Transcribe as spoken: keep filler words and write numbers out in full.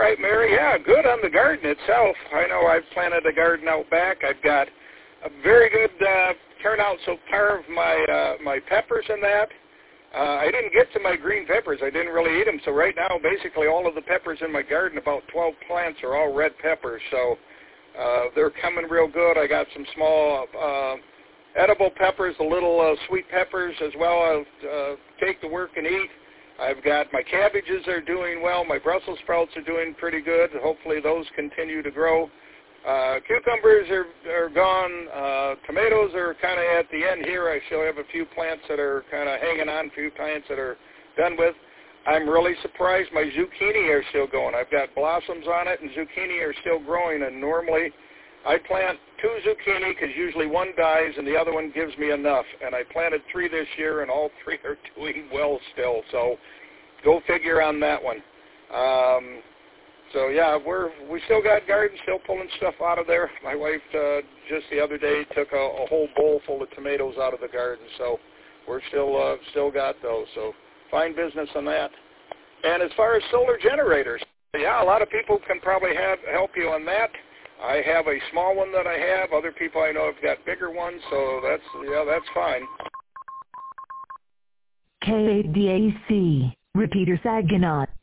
right, Mary. Yeah, good on the garden itself. I know I've planted a garden out back. I've got a very good uh, turnout so far of my uh, my peppers and that. Uh, I didn't get to my green peppers. I didn't really eat them. So right now, basically all of the peppers in my garden, about twelve plants, are all red peppers. So uh, they're coming real good. I got some small uh, edible peppers, the little uh, sweet peppers as well. I'll uh, take to work and eat. I've got my cabbages are doing well. My Brussels sprouts are doing pretty good. Hopefully those continue to grow. Uh, cucumbers are, are gone. Uh, tomatoes are kind of at the end here. I still have a few plants that are kind of hanging on, a few plants that are done with. I'm really surprised my zucchini are still going. I've got blossoms on it, and zucchini are still growing. And normally I plant two zucchini because usually one dies and the other one gives me enough. And I planted three this year, and all three are doing well still. So go figure on that one. Um, so yeah, we're we still got gardens, still pulling stuff out of there. My wife uh, just the other day took a, a whole bowl full of tomatoes out of the garden. So we're still uh, still got those. So fine business on that. And as far as solar generators, yeah, a lot of people can probably have help you on that. I have a small one that I have. Other people I know have got bigger ones, so that's yeah, that's fine. K A D A C, Repeater Saginaw.